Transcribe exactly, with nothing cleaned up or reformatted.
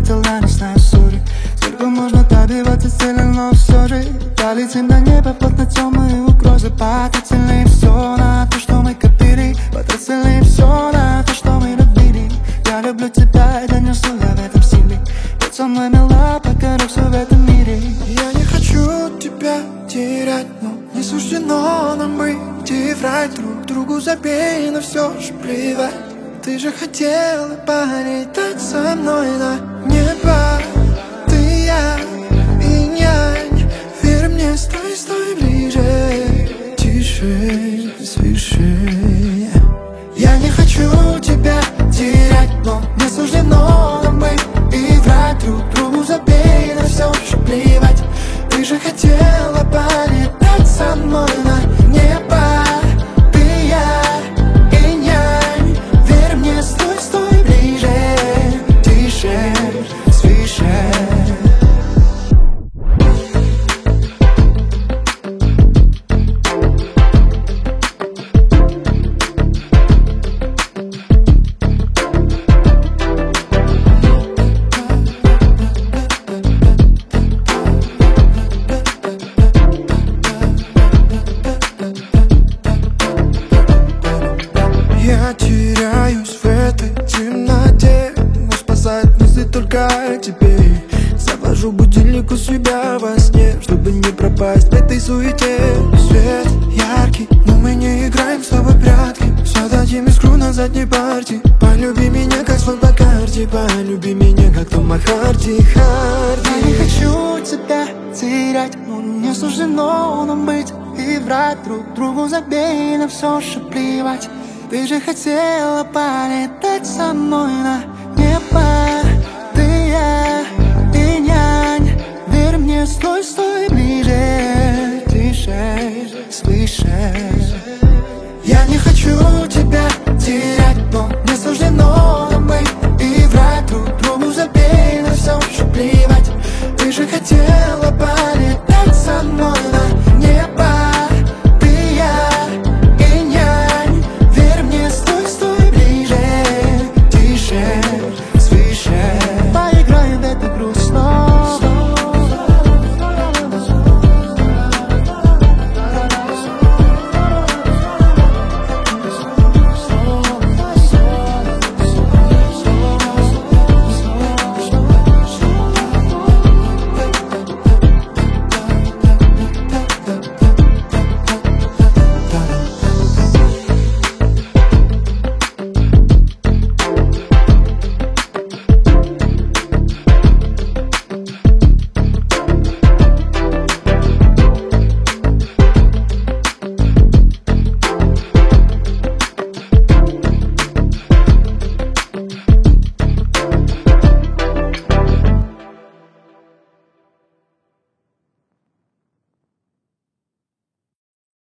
ответила, не знаю, сори. Сколько можно добиваться цели, но все же долетим до неба, плотно темные угрозы. Потратили все на то, что мы копили, потратили все на то, что мы любили. Я люблю тебя, и донесу я в этом силе. Будь со мной мила, покажу все в этом мире. Я не хочу тебя терять, но не суждено нам быть и врать друг другу. Забей, но все же плевать. Ты же хотела полетать со мной на небо. Ты, я и нянь. Верь мне, стой, стой ближе. Тише, свише. Я не хочу тебя терять, но не суждено нам быть и врать друг другу. Забей, на все же плевать. Ты же хотела полетать со мной на небо. Ты, я и нянь. Верь мне, стой, стой ближе. Тише, свише. Я теряюсь в этой темноте, но спасает мысли только о тебе. Завожу будильник у себя во сне, чтобы не пропасть в этой суете. Свет яркий, но мы не играем с тобой прятки. Зададим искру на задней партии. Полюби меня, как слон по карте. Полюби меня, как Том Харди, Харди. Я не хочу тебя терять, но не суждено нам быть и врать друг другу. Забей, на все же плевать. Ты же хотела полетать со мной на небо.